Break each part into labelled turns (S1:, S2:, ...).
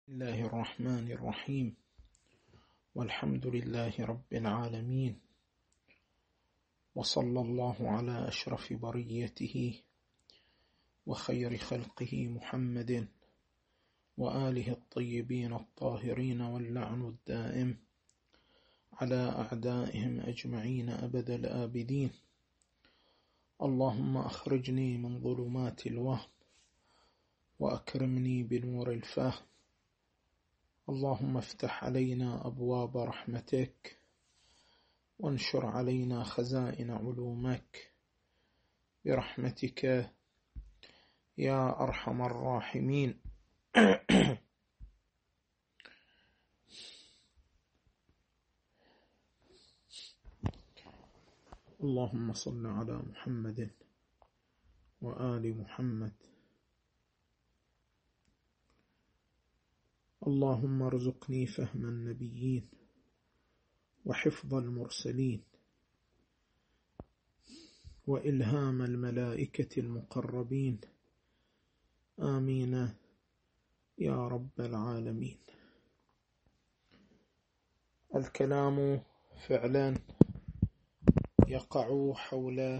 S1: بسم الله الرحمن الرحيم. والحمد لله رب العالمين، وصلى الله على أشرف بريته وخير خلقه محمد وآله الطيبين الطاهرين، واللعن الدائم على أعدائهم أجمعين أبد الآبدين. اللهم أخرجني من ظلمات الوهم وأكرمني بنور الفهم. اللهم افتح علينا أبواب رحمتك وانشر علينا خزائن علومك برحمتك يا أرحم الراحمين. اللهم صل على محمد وآل محمد. اللهم ارزقني فهم النبيين وحفظ المرسلين وإلهام الملائكة المقربين، آمين يا رب العالمين. الكلام فعلا يقع حول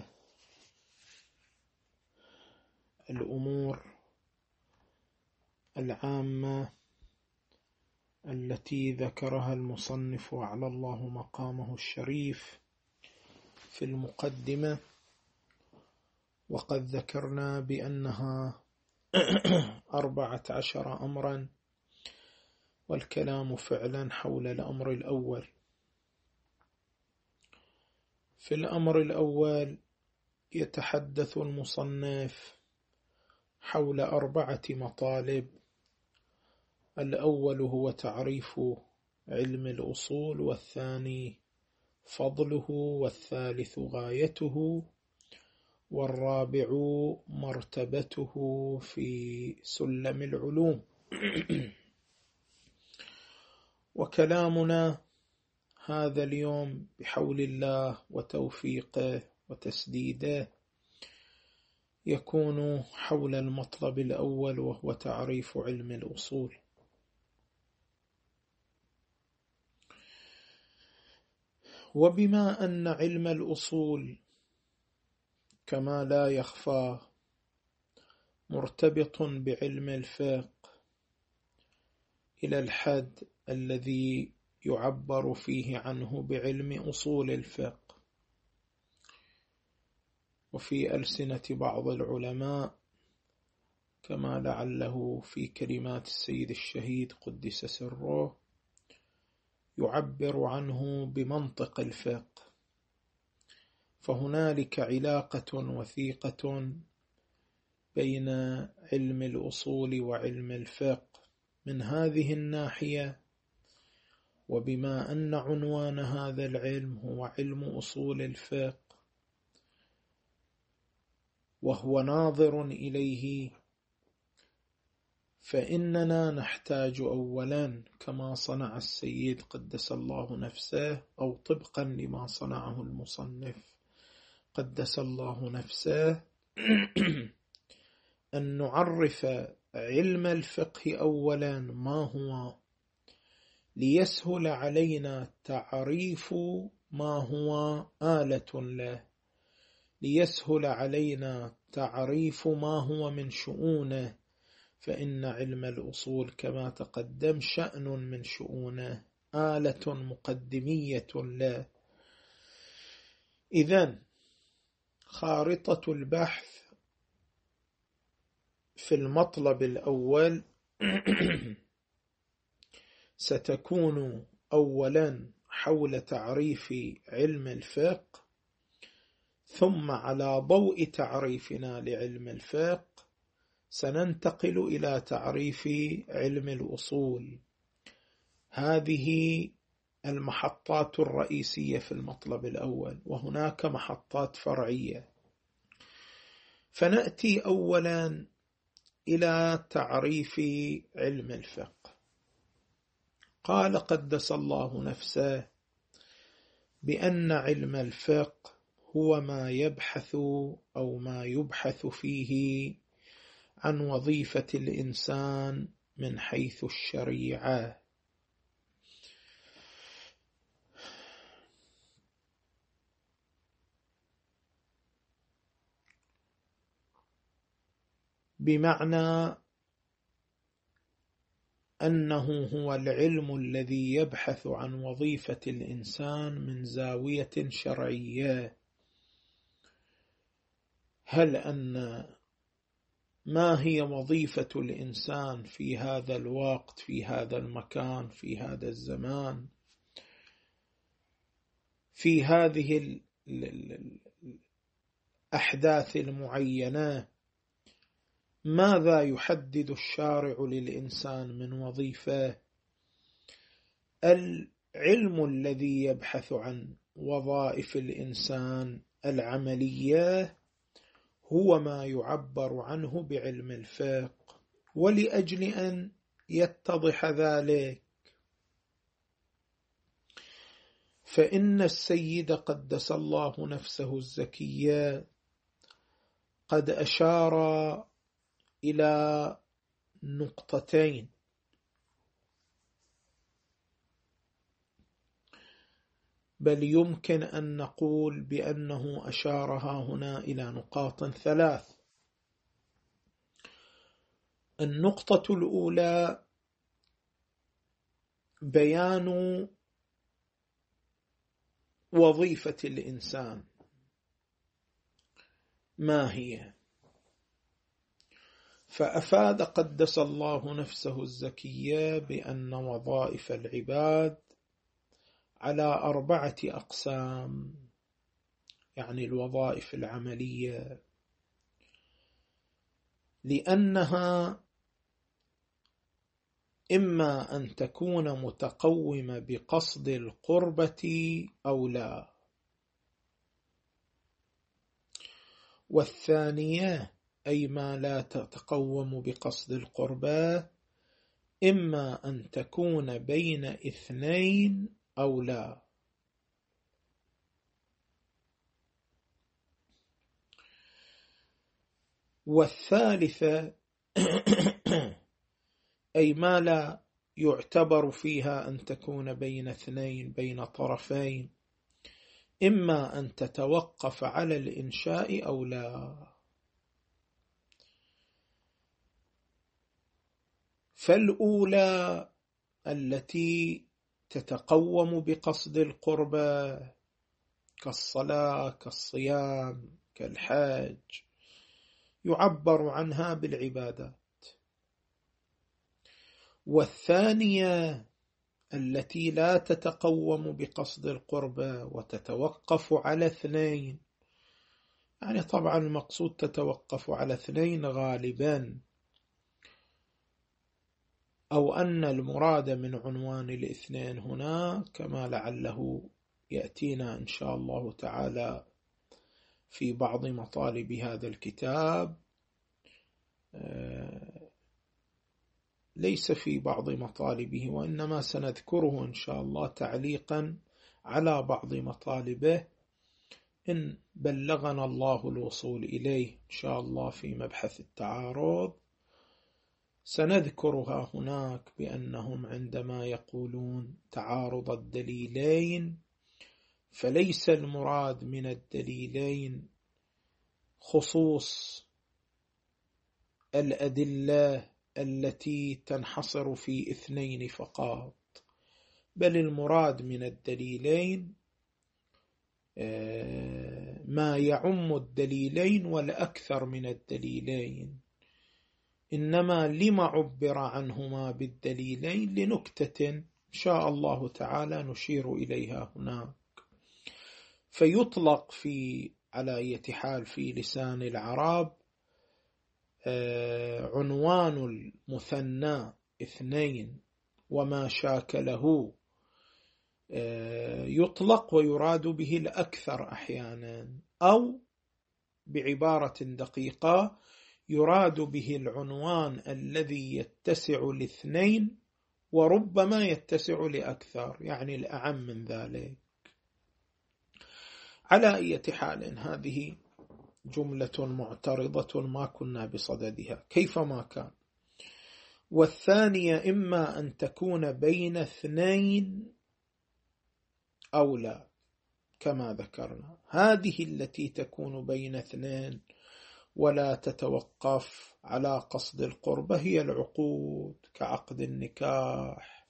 S1: الأمور العامة التي ذكرها المصنف على الله مقامه الشريف في المقدمة، وقد ذكرنا بأنها 14 أمرا، والكلام فعلا حول الأمر الأول. في الأمر الأول يتحدث المصنف حول 4 مطالب. الأول هو تعريف علم الأصول، والثاني فضله، والثالث غايته، والرابع مرتبته في سلم العلوم. وكلامنا هذا اليوم بحول الله وتوفيقه وتسديده يكون حول المطلب الأول، وهو تعريف علم الأصول. وبما أن علم الأصول كما لا يخفى مرتبط بعلم الفقه إلى الحد الذي يعبر فيه عنه بعلم أصول الفقه، وفي ألسنة بعض العلماء كما لعله في كلمات السيد الشهيد قدس سره يعبر عنه بمنطق الفقه. فهنالك علاقة وثيقة بين علم الأصول وعلم الفقه من هذه الناحية. وبما أن عنوان هذا العلم هو علم أصول الفقه، وهو ناظر إليه، فإننا نحتاج أولا كما صنع السيد قدس الله نفسه، أو طبقا لما صنعه المصنف قدس الله نفسه، أن نعرف علم الفقه أولا ما هو، ليسهل علينا تعريف ما هو آلة له، ليسهل علينا تعريف ما هو من شؤونه. فإن علم الأصول كما تقدم شأن من شؤونه، آلة مقدمية له. إذن خارطة البحث في المطلب الأول ستكون أولا حول تعريف علم الفقه، ثم على ضوء تعريفنا لعلم الفقه سننتقل إلى تعريف علم الأصول. هذه المحطات الرئيسية في المطلب الأول، وهناك محطات فرعية. فنأتي أولا إلى تعريف علم الفقه. قال قدس الله نفسه بأن علم الفقه هو ما يبحث أو ما يبحث فيه عن وظيفة الإنسان من حيث الشريعة. بمعنى أنه هو العلم الذي يبحث عن وظيفة الإنسان من زاوية شرعية. هل أن ما هي وظيفة الإنسان في هذا الوقت، في هذا المكان، في هذا الزمان، في هذه الأحداث المعينة، ماذا يحدد الشارع للإنسان من وظيفة؟ العلم الذي يبحث عن وظائف الإنسان العملية هو ما يعبر عنه بعلم الفقه. ولأجل أن يتضح ذلك فإن السيد قدس الله نفسه الزكية قد أشار إلى نقطتين، بل يمكن أن نقول بأنه أشارها هنا إلى نقاط ثلاث. النقطة الأولى بيان وظيفة الإنسان ما هي، فأفاد قدس الله نفسه الزكية بأن وظائف العباد على 4 أقسام، يعني الوظائف العملية، لأنها إما أن تكون متقومة بقصد القربة أو لا، والثانية أي ما لا تتقوم بقصد القربة إما أن تكون بين 2 أو لا. والثالثة أي ما لا يعتبر فيها أن تكون بين 2، بين طرفين، إما أن تتوقف على الإنشاء أو لا. فالأولى التي تتقوم بقصد القربة كالصلاة، كالصيام، كالحج، يعبر عنها بالعبادات. والثانية التي لا تتقوم بقصد القربة وتتوقف على 2، يعني طبعا المقصود تتوقف على 2 غالبا، أو أن المراد من عنوان 2 هنا كما لعله يأتينا إن شاء الله تعالى في بعض مطالب هذا الكتاب، ليس في بعض مطالبه، وإنما سنذكره إن شاء الله تعليقا على بعض مطالبه إن بلغنا الله الوصول إليه إن شاء الله في مبحث التعارض. سنذكرها هناك بأنهم عندما يقولون تعارض الدليلين فليس المراد من الدليلين خصوص الأدلة التي تنحصر في 2 فقط، بل المراد من الدليلين ما يعم الدليلين والأكثر من الدليلين، إنما لما عبر عنهما بالدليلين لنكتة إن شاء الله تعالى نشير إليها هناك. فيطلق على أي حال في لسان العرب عنوان المثنى 2 وما شاكله يطلق ويراد به الأكثر أحيانا، أو بعبارة دقيقة يراد به العنوان الذي يتسع ل2 وربما يتسع لأكثر، يعني الأعم من ذلك. على أي حال هذه جملة معترضة ما كنا بصددها كيفما كان. والثانية إما أن تكون بين اثنين أو لا، كما ذكرنا. هذه التي تكون بين اثنين ولا تتوقف على قصد القربة هي العقود، كعقد النكاح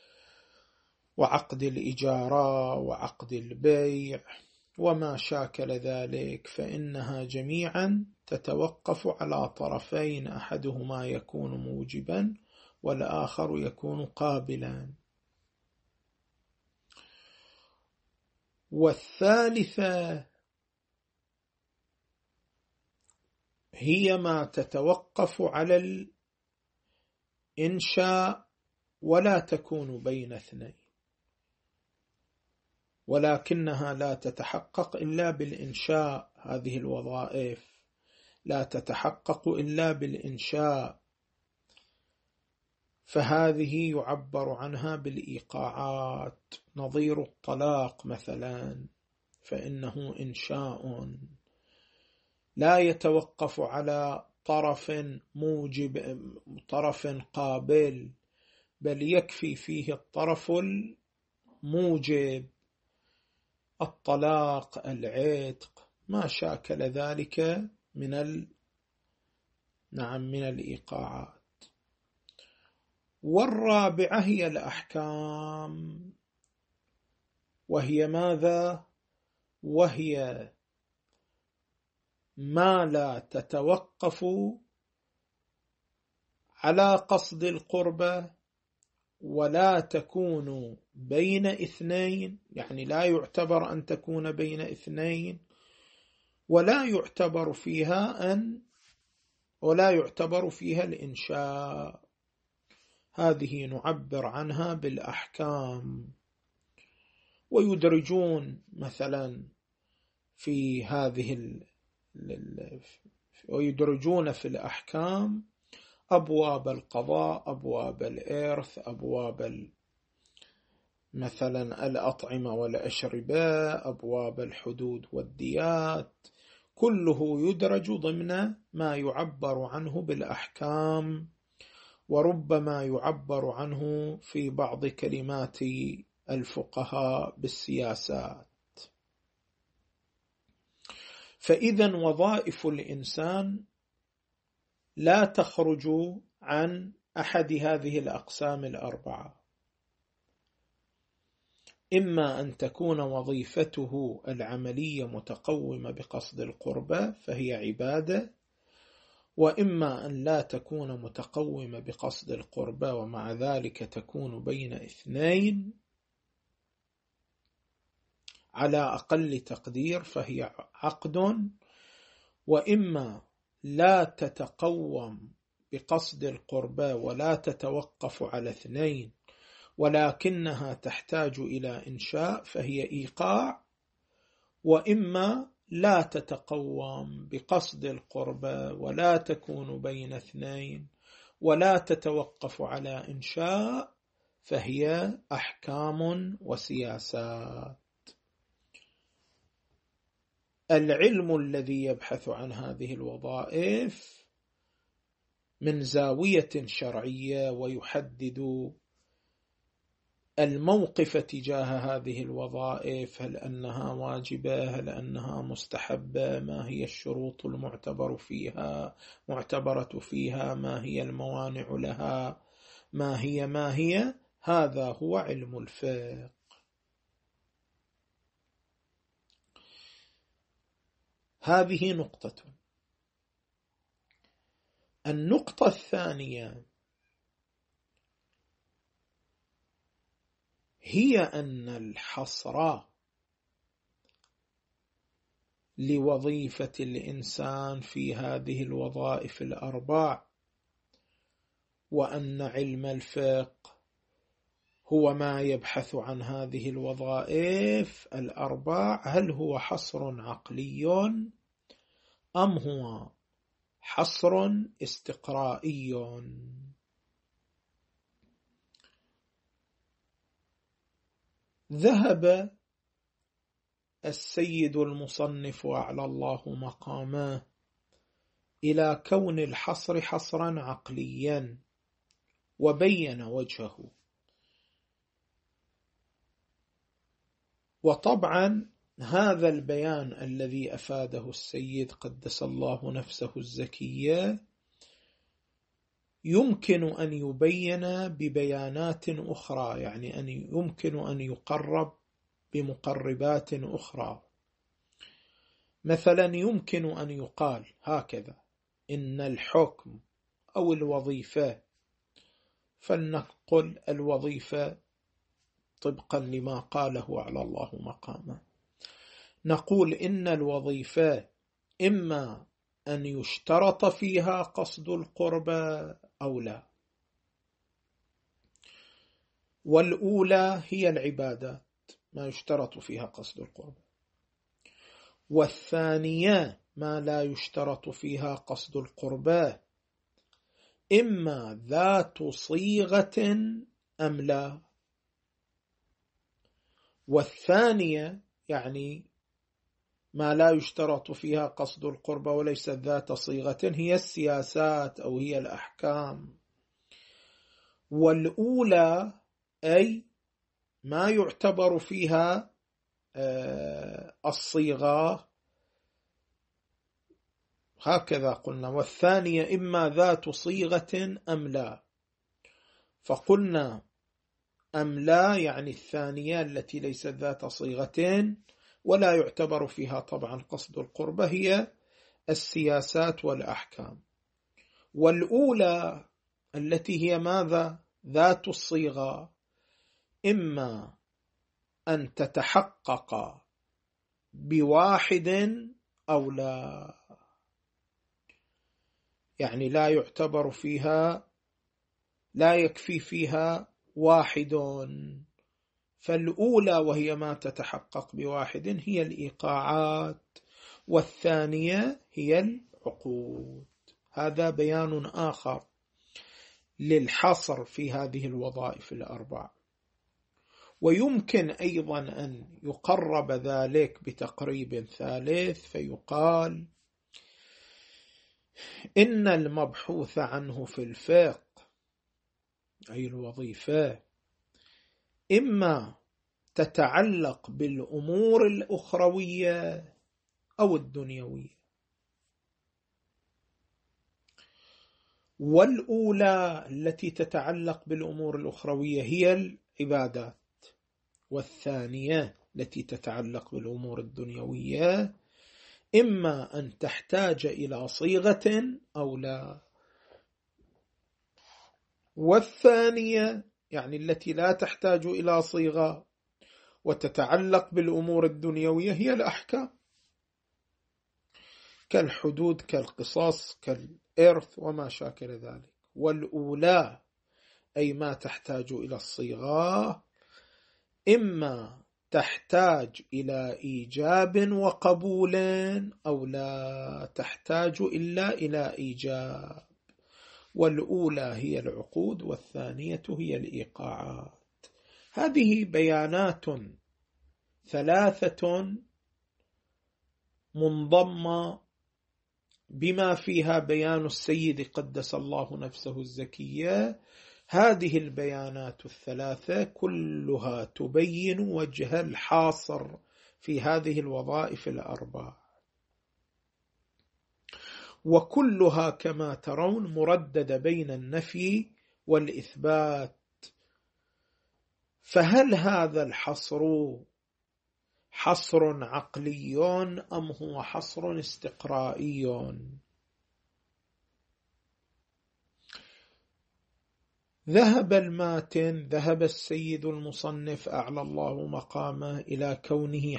S1: وعقد الإجارة وعقد البيع وما شاكل ذلك، فإنها جميعا تتوقف على طرفين، أحدهما يكون موجبا والآخر يكون قابلا. والثالثة هي ما تتوقف على الإنشاء ولا تكون بين اثنين، ولكنها لا تتحقق إلا بالإنشاء. هذه الوظائف لا تتحقق إلا بالإنشاء، فهذه يعبر عنها بالإيقاعات، نظير الطلاق مثلا، فإنه إنشاء لا يتوقف على طرف موجب طرف قابل، بل يكفي فيه الطرف الموجب، الطلاق، العتق، ما شاكل ذلك من الإيقاعات. والرابعة هي الأحكام، وهي ماذا؟ وهي ما لا تتوقف على قصد القربة ولا تكون بين اثنين، يعني لا يعتبر أن تكون بين اثنين، ولا يعتبر فيها الإنشاء. هذه نعبر عنها بالأحكام. ويدرجون مثلا في ويدرجون في الأحكام أبواب القضاء، أبواب الإرث، أبواب مثلا الأطعمة والأشربة، أبواب الحدود والديات، كله يدرج ضمن ما يعبر عنه بالأحكام، وربما يعبر عنه في بعض كلمات الفقهاء بالسياسات. فإذا وظائف الإنسان لا تخرج عن أحد هذه الأقسام الأربعة: إما أن تكون وظيفته العملية متقومة بقصد القربة فهي عبادة، وإما أن لا تكون متقومة بقصد القربة ومع ذلك تكون بين اثنين على أقل تقدير فهي عقد، وإما لا تتقوم بقصد القربة ولا تتوقف على اثنين ولكنها تحتاج إلى إنشاء فهي إيقاع، وإما لا تتقوم بقصد القربة ولا تكون بين اثنين ولا تتوقف على إنشاء فهي أحكام وسياسات. العلم الذي يبحث عن هذه الوظائف من زاوية شرعية ويحدد الموقف تجاه هذه الوظائف، هل أنها واجبة، هل أنها مستحبة، ما هي الشروط المعتبرة فيها، ما هي الموانع لها، ما هي، هذا هو علم الفقه. هذه نقطة. النقطة الثانية هي أن الحصر لوظيفة الإنسان في هذه الوظائف الأربع، وأن علم الفقه هو ما يبحث عن هذه الوظائف الأربع، هل هو حصر عقلي أم هو حصر استقرائي؟ ذهب السيد المصنف أعلى الله مقامه إلى كون الحصر حصرا عقليا، وبين وجهه. وطبعا هذا البيان الذي أفاده السيد قدس الله نفسه الزكية يمكن أن يبين ببيانات أخرى، يعني يمكن أن يقرب بمقربات أخرى. مثلا يمكن أن يقال هكذا: إن الحكم أو الوظيفة، فلنقل الوظيفة طبقا لما قاله على الله مقامه، نقول إن الوظيفة إما أن يشترط فيها قصد القربى أو لا، والأولى هي العبادات ما يشترط فيها قصد القربى، والثانية ما لا يشترط فيها قصد القربى، إما ذات صيغة أم لا. والثانية يعني ما لا يشترط فيها قصد القربى وليست ذات صيغة هي السياسات أو هي الأحكام. والأولى أي ما يعتبر فيها الصيغة، هكذا قلنا. والثانية إما ذات صيغة أم لا، فقلنا أم لا يعني الثانية التي ليست ذات صيغتين ولا يعتبر فيها طبعا قصد القربة هي السياسات والأحكام. والأولى التي هي ماذا؟ ذات الصيغة، إما أن تتحقق بواحد أو لا، يعني لا يعتبر فيها، لا يكفي فيها واحد. فالأولى وهي ما تتحقق بواحد هي الإيقاعات، والثانية هي العقود. هذا بيان آخر للحصر في هذه الوظائف الأربع. ويمكن أيضا أن يقرب ذلك بتقريب ثالث، فيقال إن المبحوث عنه في الفقه أي الوظيفة إما تتعلق بالأمور الأخروية أو الدنيوية، والأولى التي تتعلق بالأمور الأخروية هي العبادات، والثانية التي تتعلق بالأمور الدنيوية إما أن تحتاج إلى صيغة أو لا. والثانية يعني التي لا تحتاج إلى صيغة وتتعلق بالأمور الدنيوية هي الأحكام كالحدود كالقصاص كالإرث وما شاكل ذلك. والأولى أي ما تحتاج إلى الصيغة إما تحتاج إلى إيجاب وقبول أو لا تحتاج إلا إلى إيجاب. والأولى هي العقود والثانية هي الإيقاعات. هذه بيانات ثلاثة منضمة بما فيها بيان السيد قدس الله نفسه الزكية. هذه البيانات الثلاثة كلها تبين وجه الحاصر في هذه الوظائف الأربع، وكلها كما ترون مرددة بين النفي والإثبات. فهل هذا الحصر حصر عقلي أم هو حصر استقرائي؟ ذهب السيد المصنف أعلى الله مقامه إلى كونه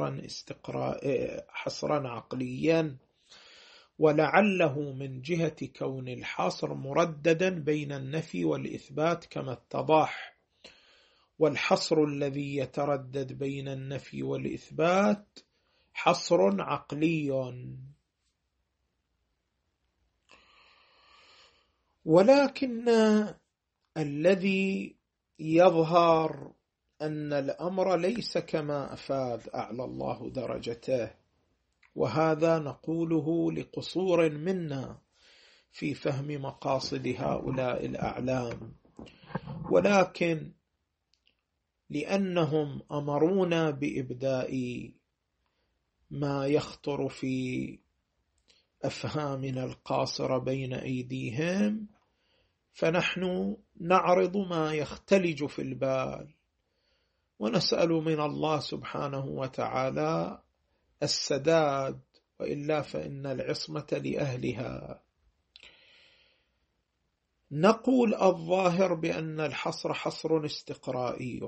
S1: حصرا عقليا، ولعله من جهة كون الحصر مرددا بين النفي والإثبات كما اتضح. والحصر الذي يتردد بين النفي والإثبات حصر عقلي. ولكن الذي يظهر أن الأمر ليس كما أفاد أعلى الله درجته، وهذا نقوله لقصور منا في فهم مقاصد هؤلاء الأعلام. ولكن لأنهم أمرونا بإبداء ما يخطر في أفهامنا القاصرة بين أيديهم، فنحن نعرض ما يختلج في البال، ونسأل من الله سبحانه وتعالى السداد، وإلا فإن العصمة لأهلها. نقول الظاهر بأن الحصر حصر استقرائي.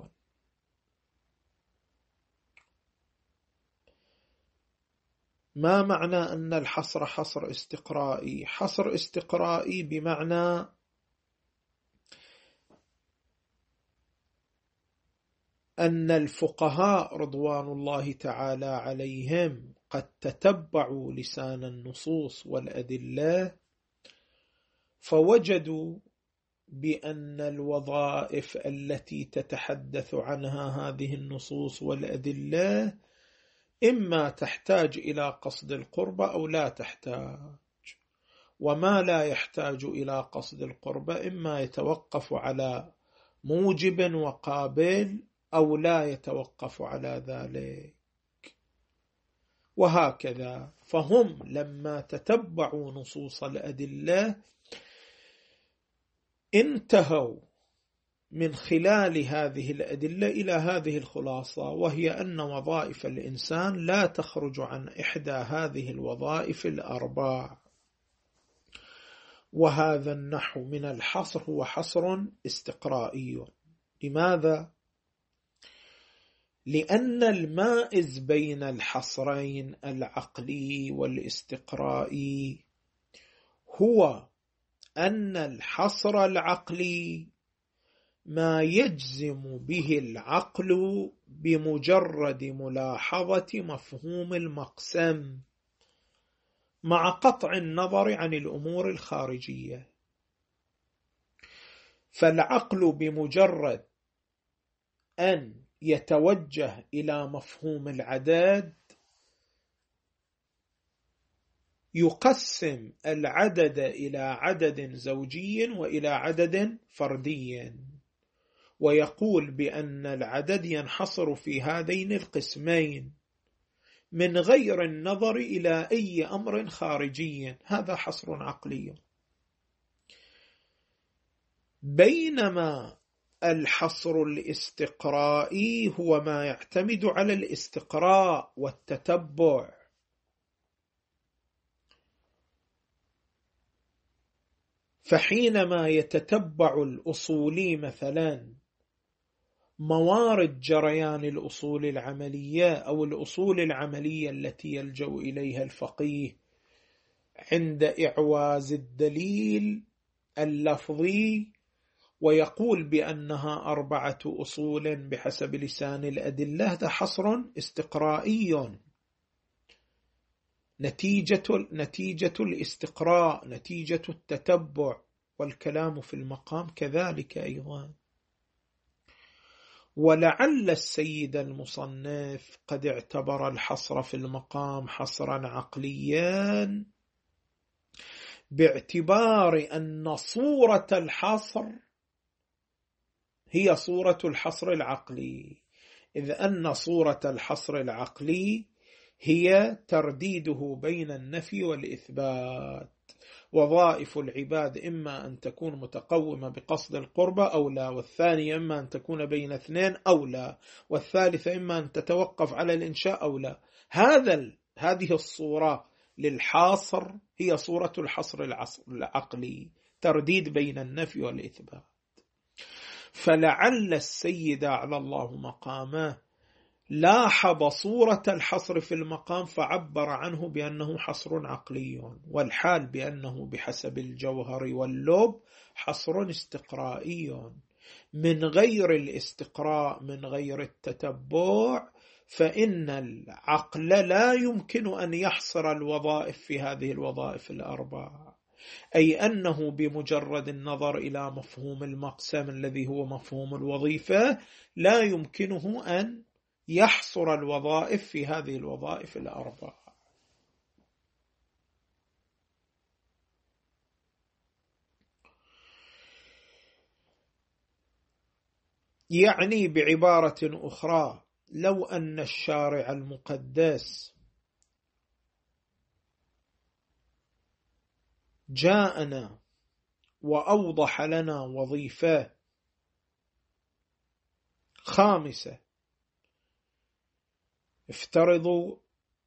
S1: ما معنى أن الحصر حصر استقرائي؟ حصر استقرائي بمعنى أن الفقهاء رضوان الله تعالى عليهم قد تتبعوا لسان النصوص والأدلة، فوجدوا بأن الوظائف التي تتحدث عنها هذه النصوص والأدلة إما تحتاج إلى قصد القربة أو لا تحتاج، وما لا يحتاج إلى قصد القربة إما يتوقف على موجب وقابل أو لا يتوقف على ذلك، وهكذا. فهم لما تتبعوا نصوص الأدلة انتهوا من خلال هذه الأدلة إلى هذه الخلاصة، وهي أن وظائف الإنسان لا تخرج عن إحدى هذه الوظائف الأربع. وهذا النحو من الحصر هو حصر استقرائي. لماذا؟ لأن المائز بين الحصرين العقلي والاستقرائي هو أن الحصر العقلي ما يجزم به العقل بمجرد ملاحظة مفهوم المقسم مع قطع النظر عن الأمور الخارجية. فالعقل بمجرد أن يتوجه إلى مفهوم العدد يقسم العدد إلى عدد زوجي وإلى عدد فردي، ويقول بأن العدد ينحصر في هذين القسمين من غير النظر إلى أي أمر خارجي. هذا حصر عقلي. بينما الحصر الاستقرائي هو ما يعتمد على الاستقراء والتتبع، فحينما يتتبع الأصولي مثلا موارد جريان الأصول العملية أو الأصول العملية التي يلجأ إليها الفقيه عند إعواز الدليل اللفظي، ويقول بأنها 4 أصول بحسب لسان الأدلة، هذا حصر استقرائي. نتيجة الاستقراء، نتيجة التتبع، والكلام في المقام كذلك أيضا. ولعل السيد المصنف قد اعتبر الحصر في المقام حصرا عقليا باعتبار أن صورة الحصر هي صورة الحصر العقلي، إذ أن صورة الحصر العقلي هي ترديده بين النفي والإثبات. وظائف العباد إما أن تكون متقومة بقصد القربة أو لا، والثانية إما أن تكون بين 2 أو لا، والثالثة إما أن تتوقف على الإنشاء أو لا. هذه الصورة للحاصر هي صورة الحصر العقلي، ترديد بين النفي والإثبات. فلعل السيد على الله مقامه لاحظ صورة الحصر في المقام فعبر عنه بأنه حصر عقلي، والحال بأنه بحسب الجوهر واللب حصر استقرائي. من غير الاستقراء، من غير التتبع، فإن العقل لا يمكن أن يحصر الوظائف في هذه الوظائف الأربع، أي أنه بمجرد النظر إلى مفهوم المقسم الذي هو مفهوم الوظيفة لا يمكنه أن يحصر الوظائف في هذه الوظائف الأربع. يعني بعبارة أخرى، لو أن الشارع المقدس جاءنا وأوضح لنا وظيفة خامسة، افترضوا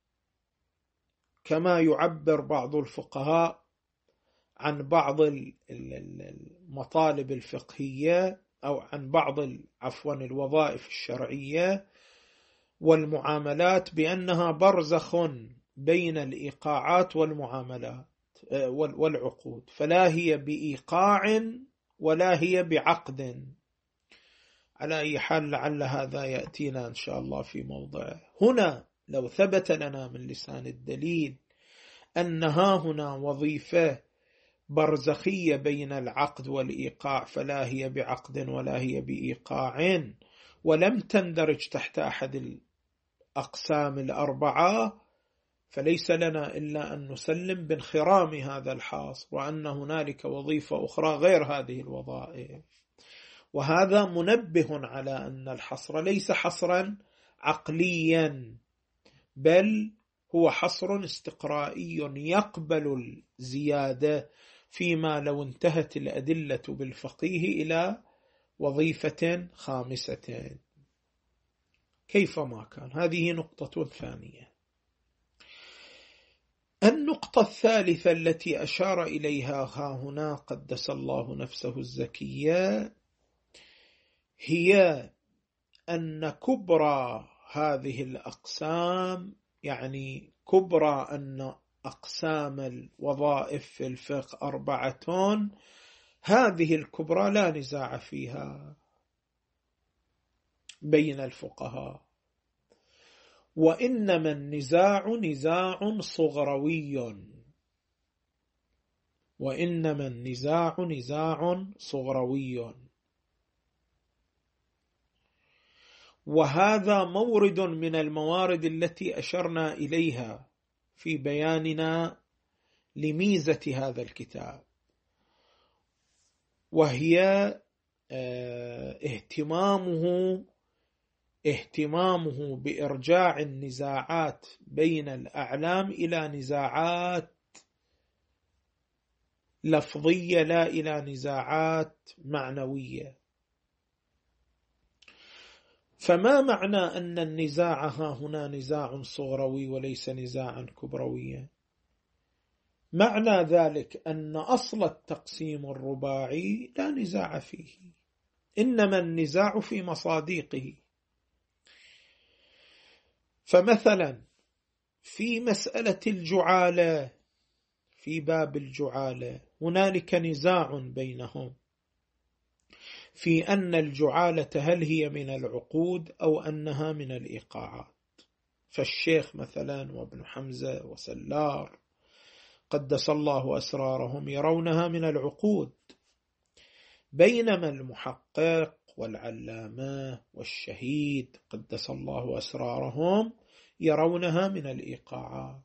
S1: كما يعبر بعض الفقهاء عن بعض المطالب الفقهية أو عن بعض الوظائف الشرعية والمعاملات بأنها برزخ بين الإيقاعات والمعاملات والعقود، فلا هي بإيقاع ولا هي بعقد. على أي حال لعل هذا يأتينا إن شاء الله في موضعه. هنا لو ثبت لنا من لسان الدليل أنها هنا وظيفة برزخية بين العقد والإيقاع، فلا هي بعقد ولا هي بإيقاع، ولم تندرج تحت أحد الأقسام الأربعة، فليس لنا إلا أن نسلم بانخرام هذا الحاصر، وأن هنالك وظيفة أخرى غير هذه الوظائف. وهذا منبه على أن الحصر ليس حصرا عقليا، بل هو حصر استقرائي يقبل الزيادة فيما لو انتهت الأدلة بالفقيه إلى وظيفة خامسة كيفما كان. هذه نقطة ثانية. النقطة الثالثة التي أشار إليها هنا قدس الله نفسه الزكية هي أن كبرى هذه الأقسام، يعني كبرى أن أقسام الوظائف في الفقه 4، هذه الكبرى لا نزاع فيها بين الفقهاء، وإنما النزاع نزاع صغروي، وإنما النزاع نزاع صغروي. وهذا مورد من الموارد التي أشرنا إليها في بياننا لميزة هذا الكتاب، وهي اهتمامه بإرجاع النزاعات بين الأعلام إلى نزاعات لفظية لا إلى نزاعات معنوية. فما معنى أن النزاع هنا نزاع صغروي وليس نزاعا كبرويا؟ معنى ذلك أن أصل التقسيم الرباعي لا نزاع فيه، إنما النزاع في مصادقه. فمثلا في مسألة الجعالة، في باب الجعالة هنالك نزاع بينهم في أن الجعالة هل هي من العقود أو أنها من الإيقاعات. فالشيخ مثلا وابن حمزة وسلار قدس الله أسرارهم يرونها من العقود، بينما المحقق والعلامة والشهيد قدس الله أسرارهم يرونها من الإيقاعات.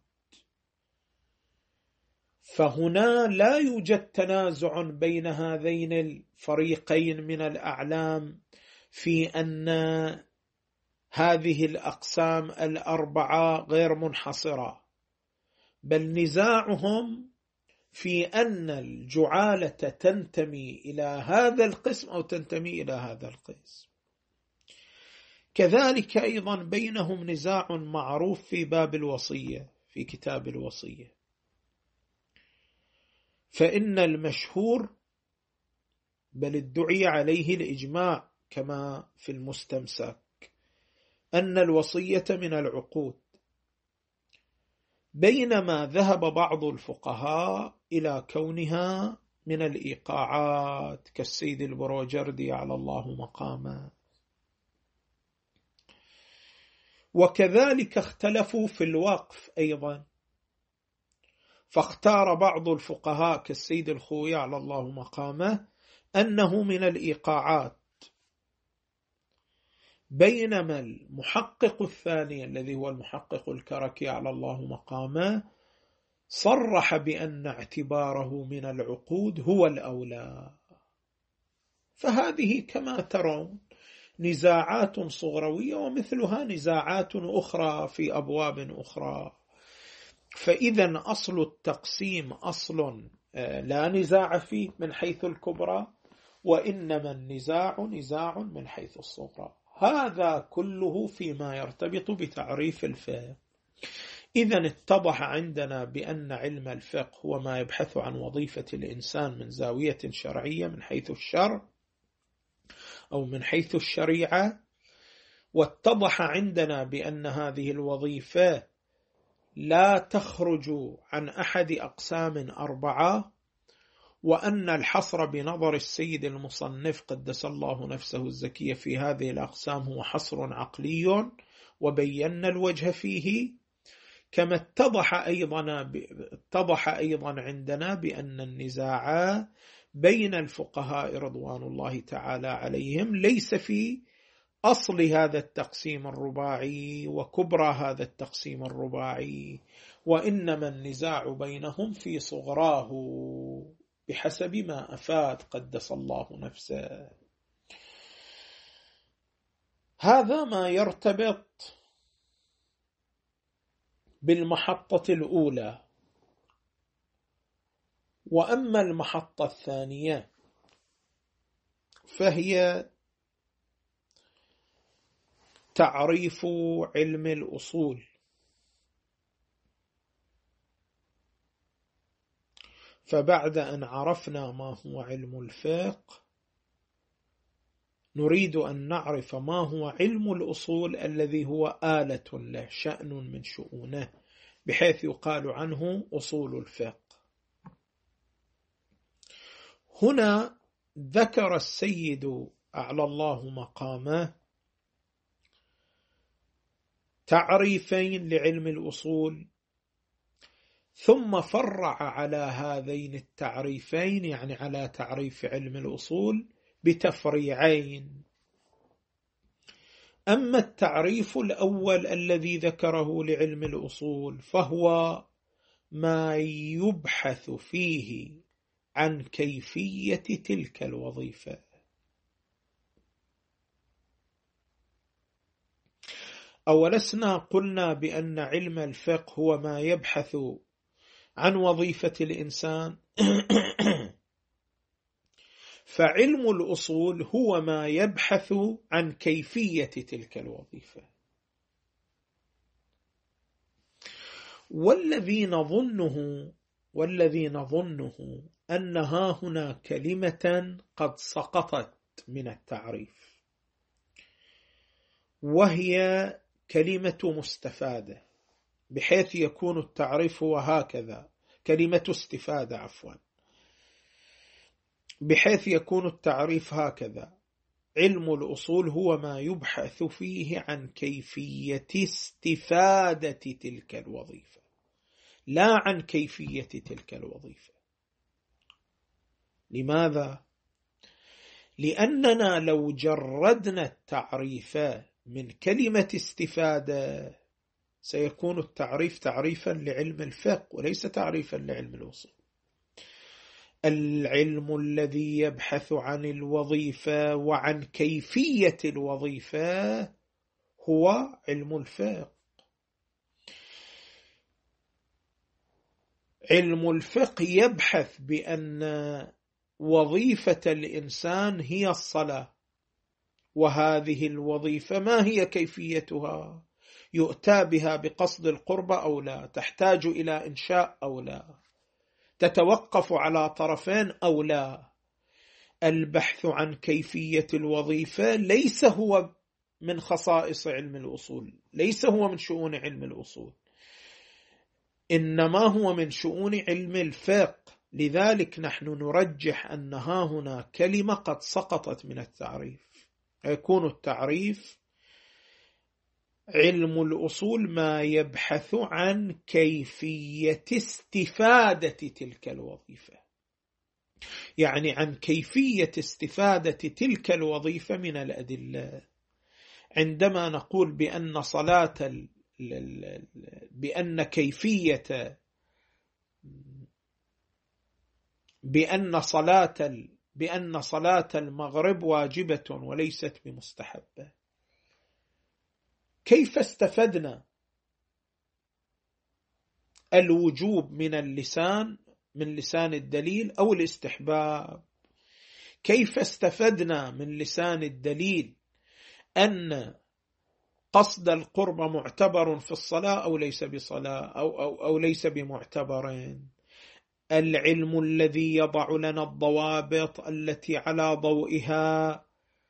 S1: فهنا لا يوجد تنازع بين هذين الفريقين من الأعلام في أن هذه الأقسام 4 غير منحصرة، بل نزاعهم في أن الجعالة تنتمي إلى هذا القسم أو تنتمي إلى هذا القسم. كذلك أيضا بينهم نزاع معروف في باب الوصية، في كتاب الوصية، فإن المشهور بل ادعي عليه الإجماع كما في المستمسك أن الوصية من العقود، بينما ذهب بعض الفقهاء إلى كونها من الإيقاعات كالسيد البروجردي على الله مقامه. وكذلك اختلفوا في الوقف أيضا، فاختار بعض الفقهاء كالسيد الخوي على الله مقامه أنه من الإيقاعات، بينما المحقق الثاني الذي هو المحقق الكركي على الله مقامه صرح بأن اعتباره من العقود هو الأولى. فهذه كما ترون نزاعات صغروية ومثلها نزاعات أخرى في أبواب أخرى. فإذا أصل التقسيم أصل لا نزاع فيه من حيث الكبرى، وإنما النزاع نزاع من حيث الصغرى. هذا كله فيما يرتبط بتعريف الفقه. إذن اتضح عندنا بأن علم الفقه هو ما يبحث عن وظيفة الإنسان من زاوية شرعية من حيث الشرع أو من حيث الشريعة، واتضح عندنا بأن هذه الوظيفة لا تخرج عن أحد أقسام 4، وأن الحصر بنظر السيد المصنف قدس الله نفسه الزكية في هذه الأقسام هو حصر عقلي، وبينا الوجه فيه. كما اتضح أيضا عندنا بأن النزاع بين الفقهاء رضوان الله تعالى عليهم ليس في أصل هذا التقسيم الرباعي وكبرى هذا التقسيم الرباعي، وإنما النزاع بينهم في صغراه بحسب ما أفاد قدس الله نفسه. هذا ما يرتبط بالمحطة الأولى. وأما المحطة الثانية فهي تعريف علم الأصول. فبعد أن عرفنا ما هو علم الفقه نريد أن نعرف ما هو علم الأصول الذي هو آلة له، شأن من شؤونه، بحيث يقال عنه أصول الفقه. هنا ذكر السيد أعلى الله مقامه تعريفين لعلم الأصول، ثم فرع على هذين التعريفين، يعني على تعريف علم الأصول بتفريعين. أما التعريف الأول الذي ذكره لعلم الأصول فهو ما يبحث فيه عن كيفية تلك الوظيفة. أولسنا قلنا بأن علم الفقه هو ما يبحث عن وظيفة الإنسان فعلم الأصول هو ما يبحث عن كيفية تلك الوظيفة. والذي نظنه أن ها هنا كلمة قد سقطت من التعريف، وهي كلمة مستفادة، بحيث يكون التعريف وهكذا كلمة استفادة بحيث يكون التعريف هكذا: علم الأصول هو ما يبحث فيه عن كيفية استفادة تلك الوظيفة، لا عن كيفية تلك الوظيفة. لماذا؟ لأننا لو جردنا التعريف من كلمة استفادة سيكون التعريف تعريفا لعلم الفقه وليس تعريفا لعلم الأصول. العلم الذي يبحث عن الوظيفة وعن كيفية الوظيفة هو علم الفقه. علم الفقه يبحث بأن وظيفة الإنسان هي الصلاة، وهذه الوظيفة ما هي كيفيتها؟ يؤتى بها بقصد القربة أو لا؟ تحتاج إلى إنشاء أو لا؟ تتوقف على طرفين أو لا؟ البحث عن كيفية الوظيفة ليس هو من خصائص علم الأصول، ليس هو من شؤون علم الأصول، إنما هو من شؤون علم الفقه. لذلك نحن نرجح أن ها هنا كلمة قد سقطت من التعريف. يكون التعريف علم الأصول ما يبحث عن كيفية استفادة تلك الوظيفة، يعني عن كيفية استفادة تلك الوظيفة من الأدلة. عندما نقول بأن صلاة بأن صلاة المغرب واجبة وليست بمستحبة. كيف استفدنا الوجوب من اللسان، من لسان الدليل، أو الاستحباب؟ كيف استفدنا من لسان الدليل أن قصد القرب معتبر في الصلاة أو ليس بصلاة أو ليس بمعتبر؟ العلم الذي يضع لنا الضوابط التي على ضوئها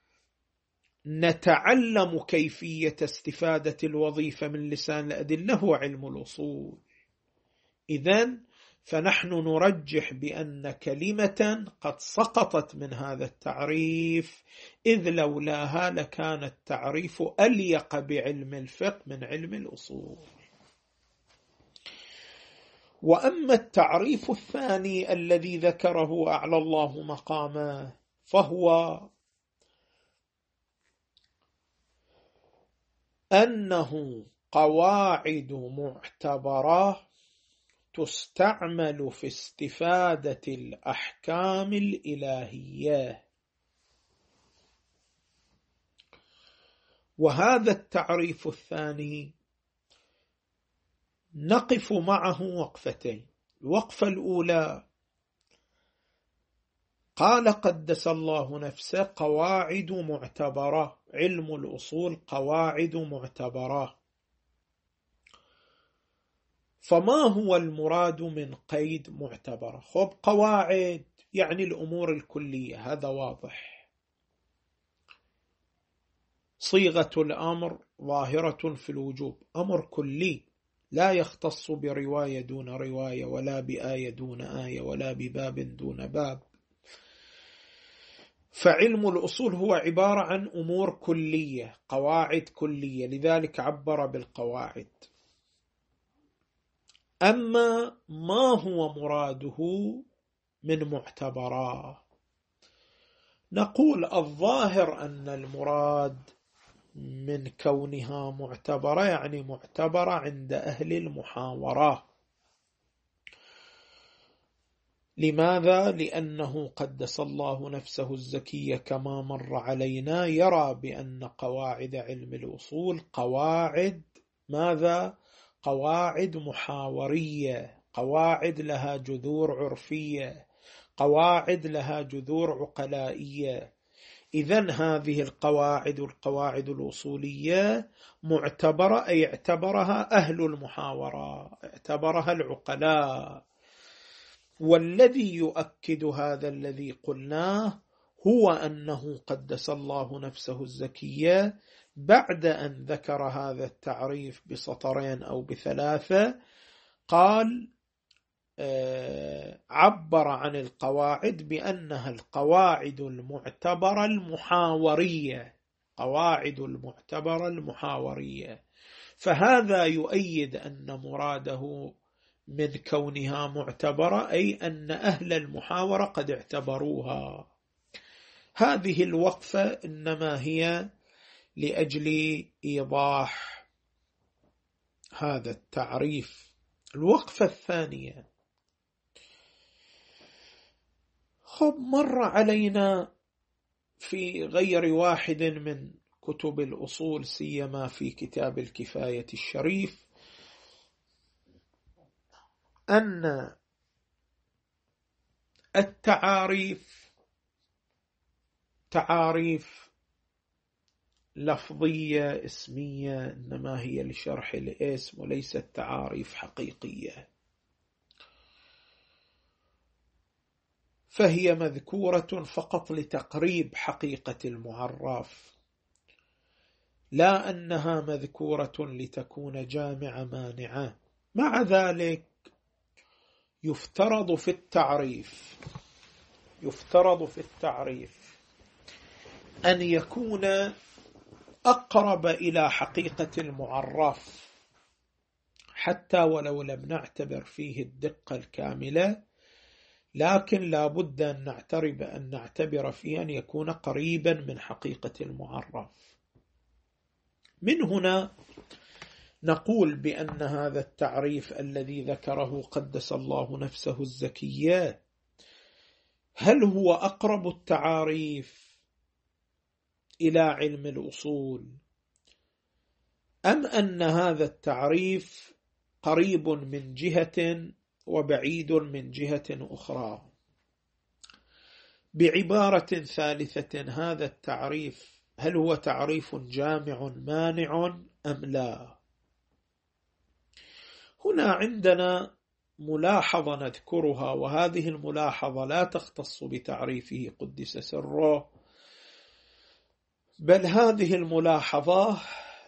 S1: نتعلم كيفية استفادة الوظيفة من لسان الأدلة هو علم الأصول. إذن فنحن نرجح بأن كلمة قد سقطت من هذا التعريف، إذ لولاها لكان التعريف أليق بعلم الفقه من علم الأصول. وأما التعريف الثاني الذي ذكره أعلى الله مقامه فهو أنه قواعد معتبرة تستعمل في استفادة الأحكام الإلهية. وهذا التعريف الثاني نقف معه وقفتين. الوقفة الأولى قال قدس الله نفسه قواعد معتبرة، علم الأصول قواعد معتبرة. فما هو المراد من قيد معتبرة؟ خب قواعد يعني الأمور الكلية، هذا واضح. صيغة الأمر ظاهرة في الوجوب، أمر كلي لا يختص برواية دون رواية، ولا بآية دون آية، ولا بباب دون باب. فعلم الأصول هو عبارة عن أمور كلية، قواعد كلية، لذلك عبر بالقواعد. أما ما هو مراده من معتبرة؟ نقول الظاهر أن المراد من كونها معتبرة يعني معتبرة عند أهل المحاورة. لماذا؟ لأنه قدس الله نفسه الزكية كما مر علينا يرى بأن قواعد علم الأصول قواعد ماذا؟ قواعد محاورية، قواعد لها جذور عرفية، قواعد لها جذور عقلائية. إذن هذه القواعد الأصولية معتبرة، أي اعتبرها أهل المحاورة، اعتبرها العقلاء. والذي يؤكد هذا الذي قلناه هو أنه قدس الله نفسه الزكية بعد أن ذكر هذا التعريف بسطرين أو بثلاثة قال عبر عن القواعد بأنها القواعد المعتبرة المحاورية، قواعد المعتبرة المحاورية. فهذا يؤيد أن مراده من كونها معتبرة أي أن أهل المحاورة قد اعتبروها. هذه الوقفة إنما هي لأجل إيضاح هذا التعريف. الوقفة الثانية، مر علينا في غير واحد من كتب الأصول، سيما في كتاب الكفاية الشريف، أن التعاريف تعاريف لفظية اسمية، إنما هي لشرح الاسم وليست تعاريف حقيقية. فهي مذكورة فقط لتقريب حقيقة المعرف، لا أنها مذكورة لتكون جامعة مانعة. مع ذلك يفترض في التعريف أن يكون أقرب إلى حقيقة المعرف، حتى ولو لم نعتبر فيه الدقة الكاملة، لكن لا بد أن نعتبر فيه أن يكون قريبا من حقيقة المعرف. من هنا نقول بأن هذا التعريف الذي ذكره قدس الله نفسه الزكية هل هو أقرب التعاريف إلى علم الأصول، أم أن هذا التعريف قريب من جهة وبعيد من جهة أخرى؟ بعبارة ثالثة، هذا التعريف هل هو تعريف جامع مانع أم لا؟ هنا عندنا ملاحظة نذكرها، وهذه الملاحظة لا تختص بتعريفه قدس سره، بل هذه الملاحظة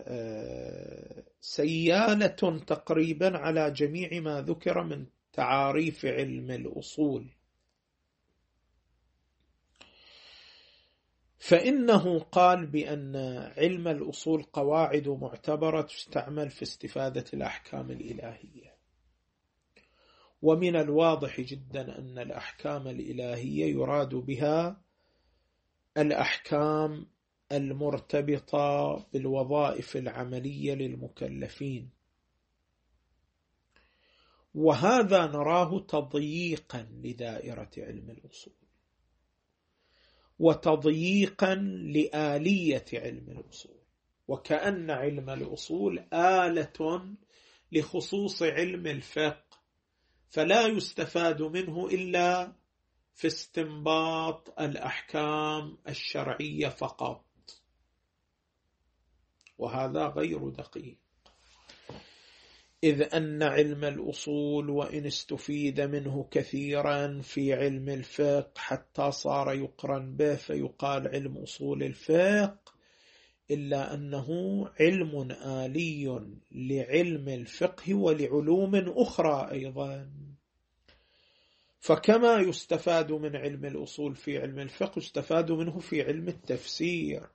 S1: سيالة تقريبا على جميع ما ذكر من تعاريف علم الأصول. فإنه قال بأن علم الأصول قواعد معتبرة تستعمل في استفادة الأحكام الإلهية، ومن الواضح جدا أن الأحكام الإلهية يراد بها الأحكام المرتبطة بالوظائف العملية للمكلفين، وهذا نراه تضييقا لدائرة علم الأصول وتضييقا لآلية علم الأصول، وكأن علم الأصول آلة لخصوص علم الفقه، فلا يستفاد منه إلا في استنباط الأحكام الشرعية فقط، وهذا غير دقيق، إذ أن علم الأصول وإن استفيد منه كثيرا في علم الفقه حتى صار يقرن به فيقال علم أصول الفقه، إلا أنه علم آلي لعلم الفقه ولعلوم أخرى أيضا. فكما يستفاد من علم الأصول في علم الفقه يستفاد منه في علم التفسير،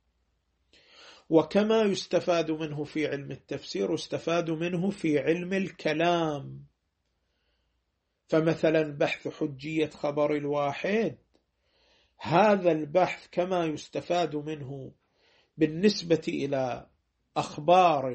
S1: وكما يستفاد منه في علم التفسير يستفاد منه في علم الكلام. فمثلا بحث حجية خبر الواحد، هذا البحث كما يستفاد منه بالنسبة إلى أخبار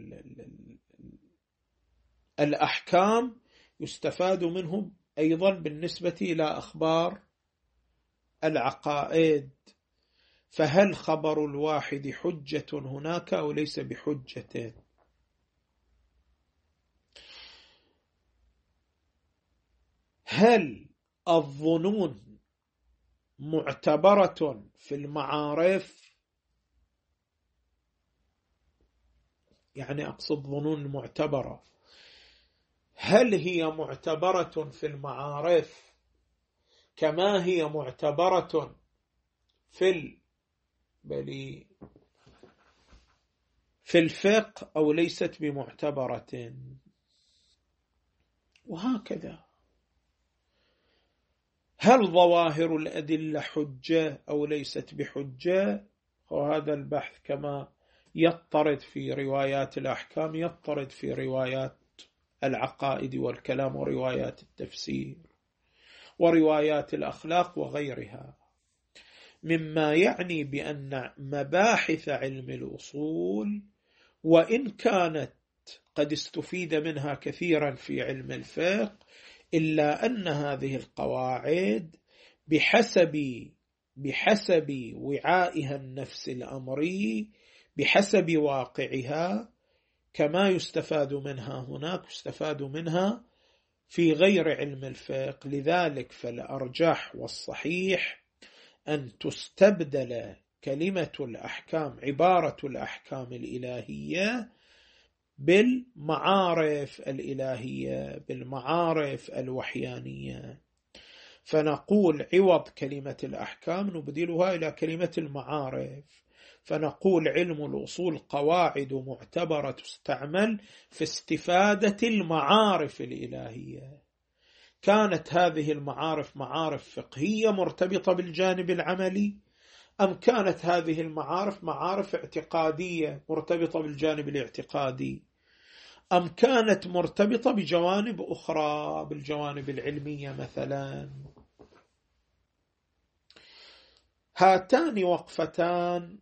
S1: الأحكام يستفاد منه أيضا بالنسبة إلى أخبار العقائد. فهل خبر الواحد حجة هناك أو ليس بحجة؟ هل الظنون معتبرة في المعارف؟ يعني أقصد ظنون معتبرة، هل هي معتبرة في المعارف كما هي معتبرة في الفقه أو ليست بمعتبرة؟ وهكذا. هل ظواهر الأدلة حجة أو ليست بحجة؟ وهذا البحث كما يضطرد في روايات الأحكام يضطرد في روايات العقائد والكلام وروايات التفسير وروايات الأخلاق وغيرها، مما يعني بأن مباحث علم الأصول وإن كانت قد استفيد منها كثيرا في علم الفقه، إلا أن هذه القواعد بحسب وعائها النفس الأمري، بحسب واقعها، كما يستفاد منها هناك يستفاد منها في غير علم الفقه. لذلك فالأرجح والصحيح أن تستبدل كلمة الأحكام، عبارة الأحكام الإلهية، بالمعارف الإلهية، بالمعارف الوحيانية، فنقول عوض كلمة الأحكام نبدلها إلى كلمة المعارف، فنقول علم الأصول قواعد معتبرة تستعمل في استفادة المعارف الإلهية. كانت هذه المعارف معارف فقهية مرتبطة بالجانب العملي، أم كانت هذه المعارف معارف اعتقادية مرتبطة بالجانب الاعتقادي، أم كانت مرتبطة بجوانب أخرى بالجوانب العلمية مثلا. هاتان وقفتان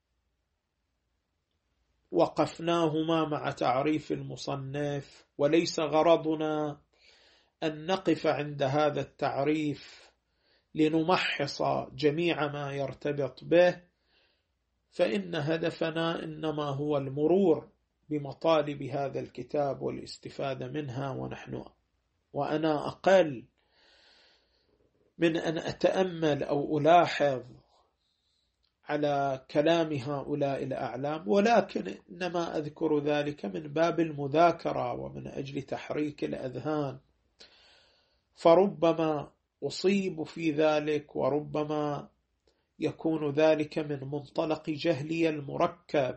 S1: وقفناهما مع تعريف المصنف، وليس غرضنا أن نقف عند هذا التعريف لنمحص جميع ما يرتبط به، فإن هدفنا إنما هو المرور بمطالب هذا الكتاب والاستفادة منها، وأنا أقل من أن أتأمل أو ألاحظ على كلام هؤلاء الأعلام، ولكن إنما أذكر ذلك من باب المذاكرة ومن أجل تحريك الأذهان، فربما أصيب في ذلك وربما يكون ذلك من منطلق جهلي المركب،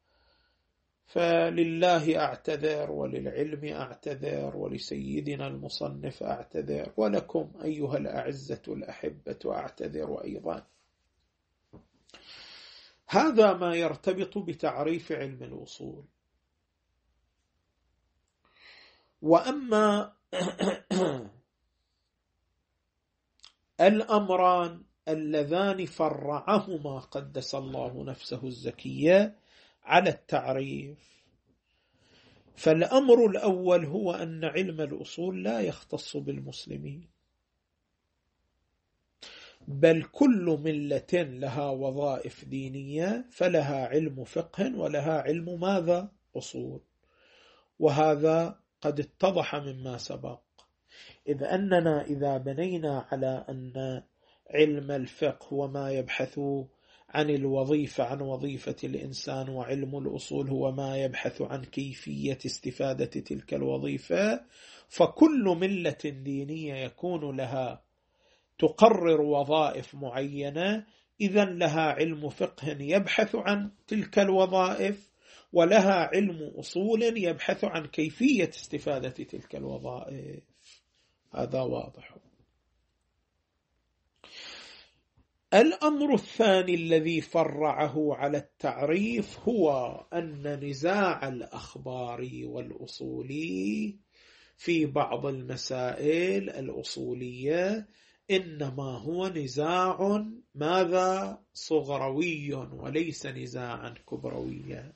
S1: فلله أعتذر وللعلم أعتذر ولسيدنا المصنف أعتذر، ولكم أيها الأعزة الأحبة أعتذر أيضا. هذا ما يرتبط بتعريف علم الأصول. وأما الأمران اللذان فرعهما قدس الله نفسه الزكية على التعريف، فالأمر الأول هو أن علم الأصول لا يختص بالمسلمين، بل كل ملة لها وظائف دينية فلها علم فقه ولها علم ماذا؟ أصول. وهذا قد اتضح مما سبق، إذ أننا إذا بنينا على أن علم الفقه هو ما يبحث عن الوظيفة، عن وظيفة الإنسان، وعلم الأصول هو ما يبحث عن كيفية استفادة تلك الوظيفة، فكل ملة دينية يكون لها تقرر وظائف معينة، إذن لها علم فقه يبحث عن تلك الوظائف، ولها علم أصول يبحث عن كيفية استفادة تلك الوظائف. هذا واضح. الأمر الثاني الذي فرعه على التعريف هو أن نزاع الأخباري والأصولي في بعض المسائل الأصولية إنما هو نزاع ماذا؟ صغروي وليس نزاعا كبرويا،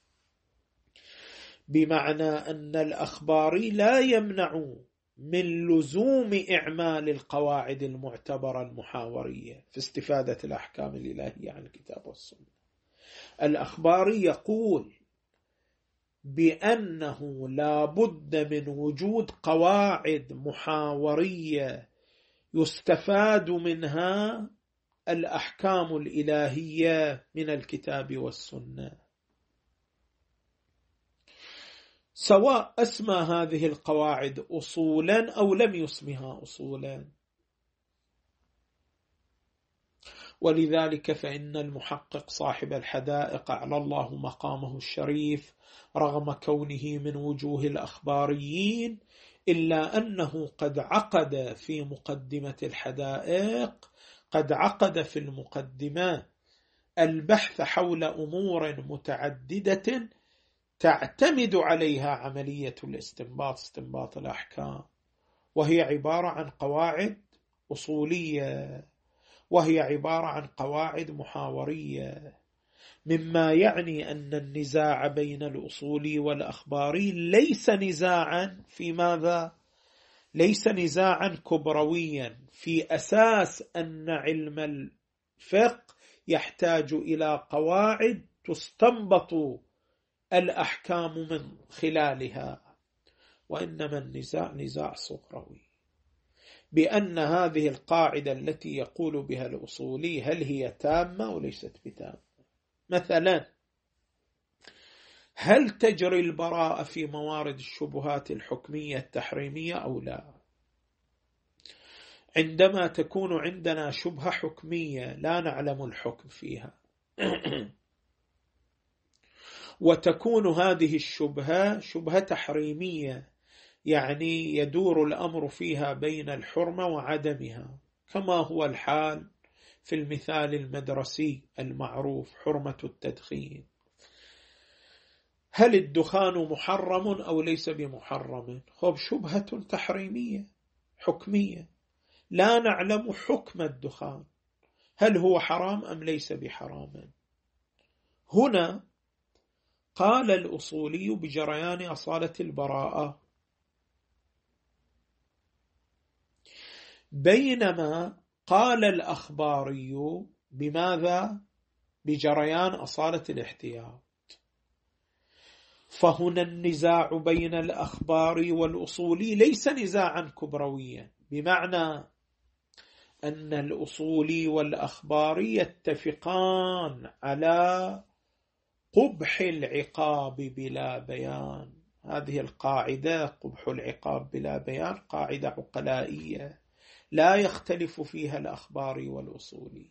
S1: بمعنى أن الأخباري لا يمنع من لزوم إعمال القواعد المعتبرة المحاورية في استفادة الأحكام الإلهية عن الكتاب والسنة. الأخباري يقول بأنه لا بد من وجود قواعد محاورية يستفاد منها الأحكام الإلهية من الكتاب والسنة، سواء أسمى هذه القواعد أصولا أو لم يسمها أصولا. ولذلك فإن المحقق صاحب الحدائق أعلى الله مقامه الشريف رغم كونه من وجوه الأخباريين، إلا أنه قد عقد في مقدمة الحدائق، قد عقد في المقدمة البحث حول أمور متعددة تعتمد عليها عملية الاستنباط، استنباط الأحكام، وهي عبارة عن قواعد أصولية، وهي عبارة عن قواعد محاورية، مما يعني أن النزاع بين الأصولي والأخباري ليس نزاعا في ماذا؟ ليس نزاعا كبرويا في أساس أن علم الفقه يحتاج إلى قواعد تستنبط الأحكام من خلالها، وإنما النزاع نزاع صغروي بأن هذه القاعدة التي يقول بها الأصولي هل هي تامة وليست بتامة. مثلا هل تجري البراءة في موارد الشبهات الحكمية التحريمية أو لا؟ عندما تكون عندنا شبهة حكمية لا نعلم الحكم فيها وتكون هذه الشبهة شبهة تحريمية، يعني يدور الأمر فيها بين الحرمة وعدمها، كما هو الحال في المثال المدرسي المعروف حرمة التدخين. هل الدخان محرم أو ليس بمحرم؟ خب شبهة تحريمية حكمية، لا نعلم حكم الدخان، هل هو حرام أم ليس بحرام. هنا قال الأصولي بجريان أصالة البراءة، بينما قال الأخباري بماذا؟ بجريان أصالة الاحتياط. فهنا النزاع بين الأخبار والأصولي ليس نزاعا كبرويا، بمعنى أن الأصولي والأخباري يتفقان على قبح العقاب بلا بيان. هذه القاعدة قبح العقاب بلا بيان قاعدة عقلائية لا يختلف فيها الأخباري والأصولي.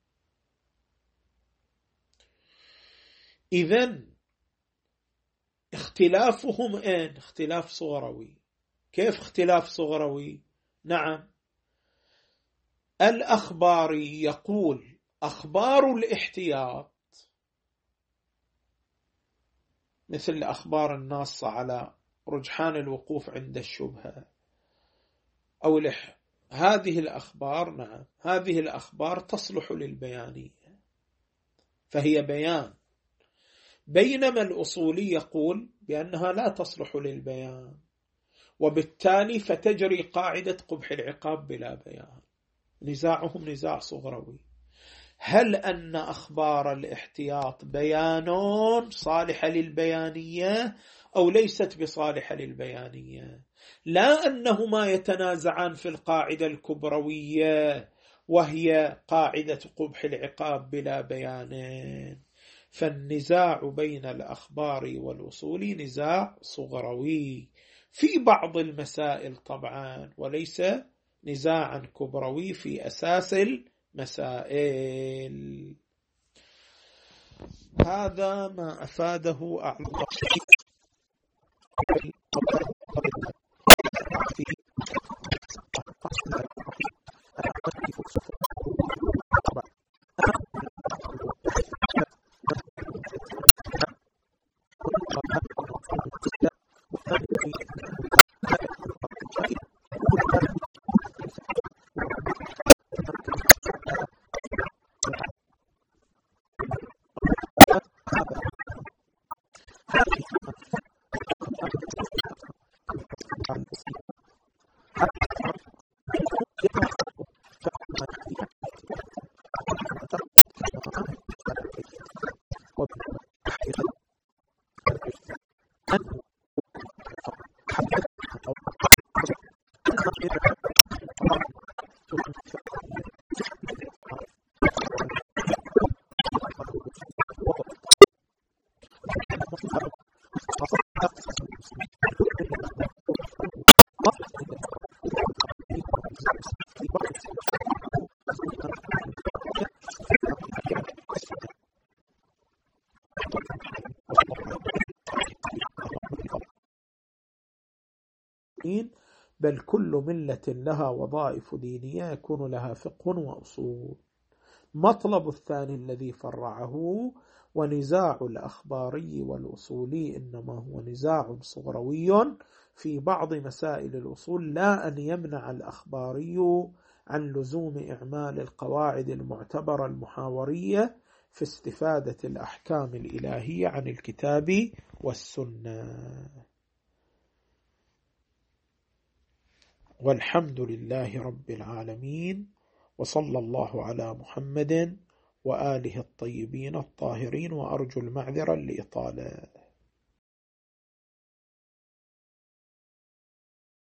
S1: إذن اختلافهم اختلاف صغروي. كيف اختلاف صغروي؟ نعم، الأخباري يقول أخبار الاحتياط مثل الأخبار الناصة على رجحان الوقوف عند الشبهة أو هذه الأخبار، نعم، هذه الأخبار تصلح للبيانية فهي بيان، بينما الأصولي يقول بأنها لا تصلح للبيان، وبالتالي فتجري قاعدة قبح العقاب بلا بيان. نزاعهم نزاع صغروي. هل أن أخبار الاحتياط بيان صالحة للبيانية أو ليست بصالحة للبيانية؟ لا أنهما يتنازعان في القاعدة الكبروية وهي قاعدة قبح العقاب بلا بيان. فالنزاع بين الأخبار والأصول نزاع صغروي في بعض المسائل طبعا، وليس نزاعا كبروي في أساس المسائل. هذا ما أفاده أعلم بل كل ملة لها وظائف دينية يكون لها فقه وأصول. مطلب الثاني الذي فرعه ونزاع الأخباري والأصولي إنما هو نزاع صغروي في بعض مسائل الأصول، لا أن يمنع الأخباري عن لزوم إعمال القواعد المعتبرة المحاورية في استفادة الأحكام الإلهية عن الكتاب والسنة. والحمد لله رب العالمين، وصلى الله على محمد وآله الطيبين الطاهرين، وأرجو المعذرة لإطالة.